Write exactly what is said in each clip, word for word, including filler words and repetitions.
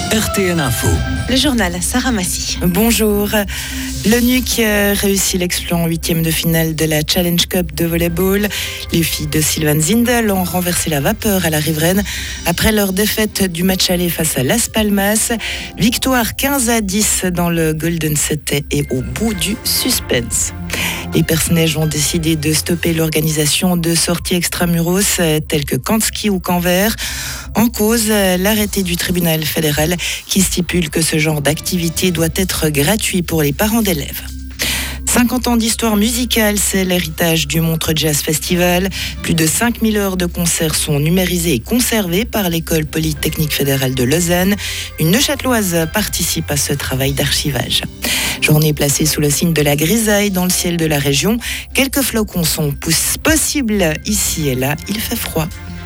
R T N Info. Le journal, Sarah Massy. Bonjour. Le N U C réussit l'exploit en huitième de finale de la Challenge Cup de volleyball. Les filles de Sylvain Zindel ont renversé la vapeur à la riveraine après leur défaite du match aller face à Las Palmas. Victoire quinze à dix dans le Golden Set et au bout du suspense. Les Persnaiges ont décidé de stopper l'organisation de sorties extramuros telles que camp de ski ou camp vert. En cause, l'arrêté du tribunal fédéral qui stipule que ce genre d'activité doit être gratuit pour les parents d'élèves. cinquante ans d'histoire musicale, c'est l'héritage du Montreux Jazz Festival. Plus de cinq mille heures de concerts sont numérisées et conservées par l'École Polytechnique Fédérale de Lausanne. Une Neuchâteloise participe à ce travail d'archivage. Journée placée sous le signe de la grisaille dans le ciel de la région. Quelques flocons sont possibles ici et là. Il fait froid.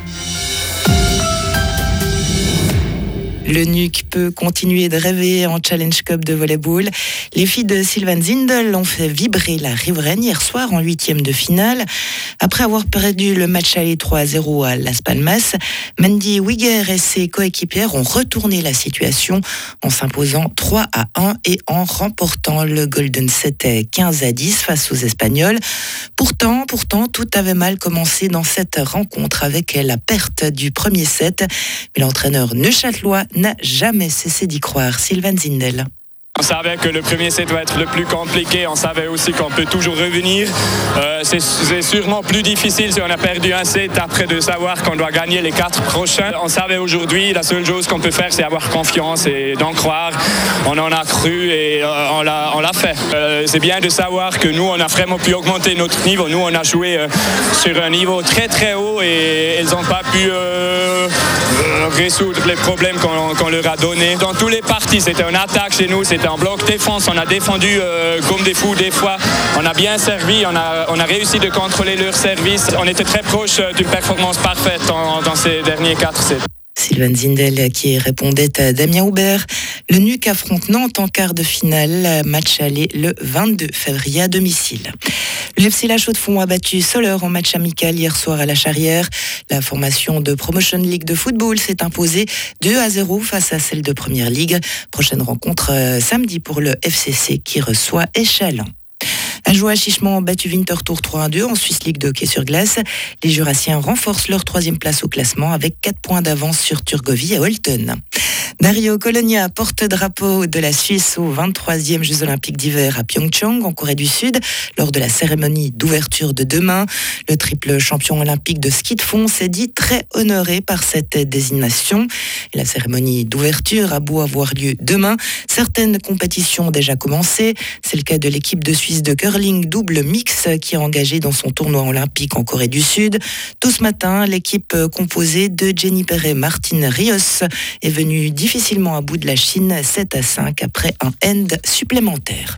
Le N U C peut continuer de rêver en Challenge Cup de volleyball. Les filles de Sylvain Zindel ont fait vibrer la riveraine hier soir en huitième de finale. Après avoir perdu le match aller trois à zéro à Las Palmas, Mandy Wigger et ses coéquipières ont retourné la situation en s'imposant trois à un et en remportant le Golden Set quinze à dix face aux Espagnols. Pourtant, pourtant, tout avait mal commencé dans cette rencontre avec la perte du premier set. Mais l'entraîneur neuchâtelois n'a jamais cessé d'y croire. Sylvain Zindel. On savait que le premier set va être le plus compliqué. On savait aussi qu'on peut toujours revenir. Euh, c'est, c'est sûrement plus difficile si on a perdu un set après de savoir qu'on doit gagner les quatre prochains. On savait aujourd'hui, la seule chose qu'on peut faire, c'est avoir confiance et d'en croire. On en a cru et euh, on, l'a, on l'a fait. Euh, c'est bien de savoir que nous, on a vraiment pu augmenter notre niveau. Nous, on a joué euh, sur un niveau très très haut et ils n'ont pas pu euh, euh, résoudre les problèmes qu'on, qu'on leur a donnés. Dans tous les parties, c'était une attaque chez nous. C'était en bloc défense, on a défendu euh, comme des fous des fois, on a bien servi, on a, on a réussi de contrôler leur service, on était très proche d'une performance parfaite dans, dans ces derniers quatre sets. Sylvain Zindel qui répondait à Damien Aubert. Le N U C affronte Nantes en quart de finale, match aller le vingt-deux février à domicile. Le F C La Chaux-de-Fonds a battu Soleure en match amical hier soir à la Charrière. La formation de Promotion League de football s'est imposée deux à zéro face à celle de Première Ligue. Prochaine rencontre euh, samedi pour le F C C qui reçoit Échalon. Ajoie Chichement a battu Winterthur trois à deux en Swiss League de hockey sur glace. Les Jurassiens renforcent leur troisième place au classement avec quatre points d'avance sur Turgovie et Holton. Dario Colonia, porte-drapeau de la Suisse aux vingt-troisième Jeux Olympiques d'hiver à Pyeongchang, en Corée du Sud, lors de la cérémonie d'ouverture de demain. Le triple champion olympique de ski de fond s'est dit très honoré par cette désignation. Et la cérémonie d'ouverture a beau avoir lieu demain, certaines compétitions ont déjà commencé. C'est le cas de l'équipe de Suisse de curling double mix qui est engagée dans son tournoi olympique en Corée du Sud. Tout ce matin, l'équipe composée de Jenny Perret, Martine Rios est venue difficilement à bout de la Chine, sept à cinq après un end supplémentaire.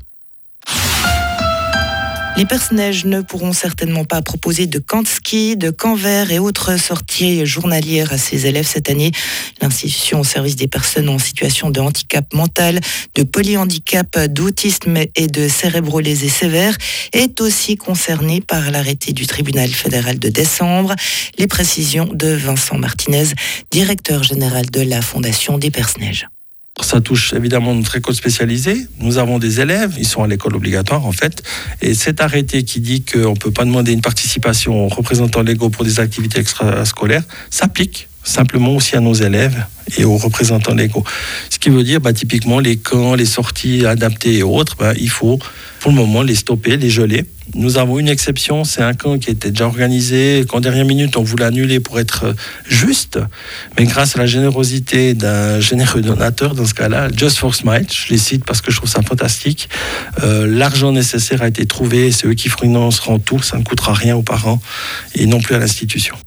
Les Persnaiges ne pourront certainement pas proposer de camp de ski, de camp vert et autres sorties journalières à ses élèves cette année. L'institution au service des personnes en situation de handicap mental, de polyhandicap, d'autisme et de cérébrolésie sévère est aussi concernée par l'arrêté du tribunal fédéral de décembre. Les précisions de Vincent Martinez, directeur général de la Fondation des Persnaiges. Ça touche évidemment notre école spécialisée. Nous avons des élèves, ils sont à l'école obligatoire en fait. Et cet arrêté qui dit qu'on ne peut pas demander une participation aux représentants légaux pour des activités extrascolaires s'applique simplement aussi à nos élèves et aux représentants légaux. Ce qui veut dire bah, typiquement les camps, les sorties adaptées et autres, bah, il faut pour le moment les stopper, les geler. Nous avons une exception, c'est un camp qui était déjà organisé, qu'en dernière minute on voulait annuler pour être juste, mais grâce à la générosité d'un généreux donateur, dans ce cas-là, Just for Smile, je les cite parce que je trouve ça fantastique, euh, l'argent nécessaire a été trouvé, c'est eux qui financeront tout, ça ne coûtera rien aux parents et non plus à l'institution.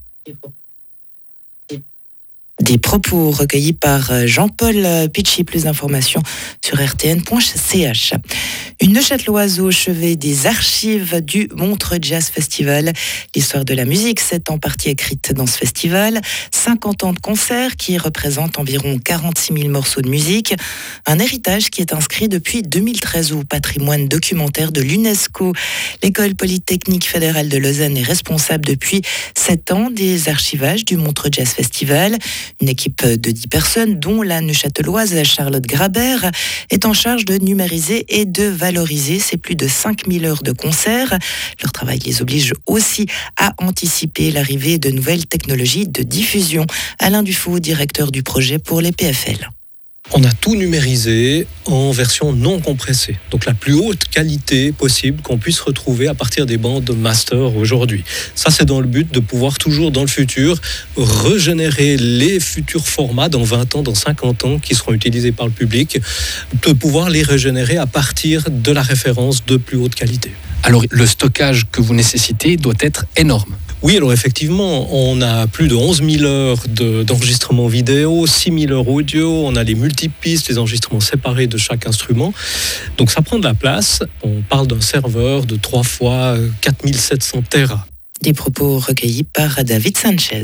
Des propos recueillis par Jean-Paul Pitchy. Plus d'informations sur r t n point c h. Une Neuchâteloise au chevet des archives du Montreux Jazz Festival. L'histoire de la musique s'est en partie écrite dans ce festival. cinquante ans de concerts qui représentent environ quarante-six mille morceaux de musique. Un héritage qui est inscrit depuis deux mille treize au patrimoine documentaire de l'UNESCO. L'École Polytechnique Fédérale de Lausanne est responsable depuis sept ans des archivages du Montreux Jazz Festival. Une équipe de dix personnes, dont la neuchâteloise Charlotte Grabert, est en charge de numériser et de valoriser ces plus de cinq mille heures de concerts. Leur travail les oblige aussi à anticiper l'arrivée de nouvelles technologies de diffusion. Alain Dufault, directeur du projet pour les P F L. On a tout numérisé en version non compressée. Donc la plus haute qualité possible qu'on puisse retrouver à partir des bandes master aujourd'hui. Ça, c'est dans le but de pouvoir toujours dans le futur régénérer les futurs formats dans vingt ans, dans cinquante ans qui seront utilisés par le public, de pouvoir les régénérer à partir de la référence de plus haute qualité. Alors le stockage que vous nécessitez doit être énorme. Oui, alors effectivement, on a plus de onze mille heures de, d'enregistrement vidéo, six mille heures audio, on a les multipistes, les enregistrements séparés de chaque instrument. Donc ça prend de la place. On parle d'un serveur de trois fois quatre mille sept cents téra. Des propos recueillis par David Sanchez.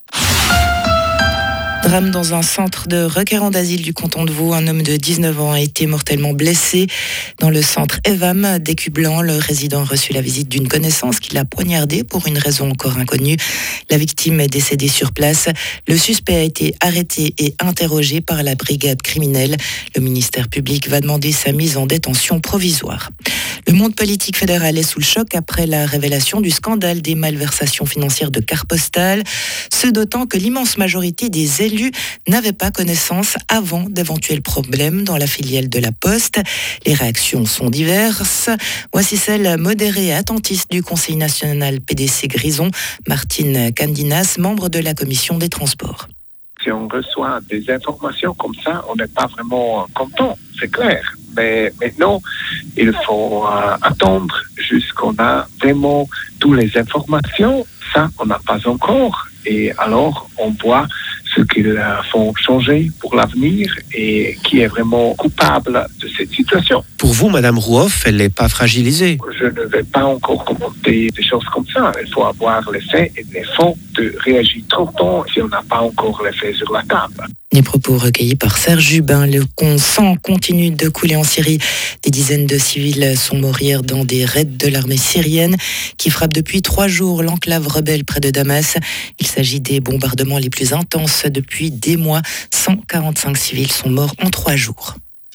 Drame dans un centre de requérants d'asile du canton de Vaud. Un homme de dix-neuf ans a été mortellement blessé. Dans le centre Evam d'Écublanc, le résident a reçu la visite d'une connaissance qui l'a poignardé pour une raison encore inconnue. La victime est décédée sur place. Le suspect a été arrêté et interrogé par la brigade criminelle. Le ministère public va demander sa mise en détention provisoire. Le monde politique fédéral est sous le choc après la révélation du scandale des malversations financières de Carte Postale. Ce d'autant que l'immense majorité des élus n'avaient pas connaissance avant d'éventuels problèmes dans la filiale de la Poste. Les réactions sont diverses. Voici celle modérée et attentiste du Conseil national P D C Grison, Martine Candinas, membre de la commission des transports. Si on reçoit des informations comme ça, on n'est pas vraiment content, c'est clair. Mais maintenant, il faut euh, attendre jusqu'on a vraiment toutes les informations. Ça, on n'a pas encore. Et alors, on voit ce qu'ils font changer pour l'avenir et qui est vraiment coupable de cette situation. Pour vous, Madame Rouhoff, elle n'est pas fragilisée. Je ne vais pas encore commenter des choses comme ça. Il faut avoir les faits et les fonds de réagir trop tôt si on n'a pas encore les faits sur la table. Les propos recueillis par Serge Jubin. Le sang continue de couler en Syrie. Des dizaines de civils sont morts hier dans des raids de l'armée syrienne qui frappe depuis trois jours l'enclave rebelle près de Damas. Il s'agit des bombardements les plus intenses depuis des mois. cent quarante-cinq civils sont morts en trois jours.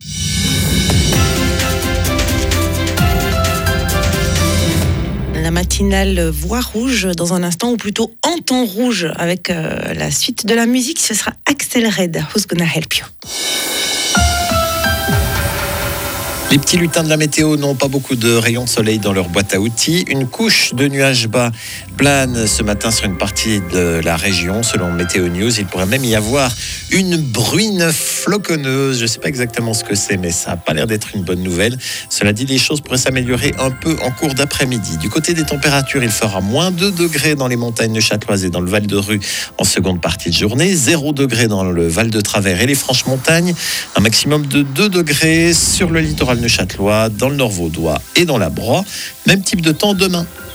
La matinale Voix rouge dans un instant, ou plutôt en temps rouge, avec euh, la suite de la musique. Ce sera Axel Red, Who's Gonna Help You. Les petits lutins de la météo n'ont pas beaucoup de rayons de soleil dans leur boîte à outils. Une couche de nuages bas plane ce matin sur une partie de la région. Selon Météo News, il pourrait même y avoir une bruine floconneuse. Je ne sais pas exactement ce que c'est, mais ça n'a pas l'air d'être une bonne nouvelle. Cela dit, les choses pourraient s'améliorer un peu en cours d'après-midi. Du côté des températures, il fera moins deux degrés dans les montagnes neuchâteloises et dans le Val de Rue en seconde partie de journée. zéro degré dans le Val de Travers et les Franches-Montagnes. Un maximum de deux degrés sur le littoral neuchâtelois, dans le Nord vaudois et dans la Broye. Même type de temps demain.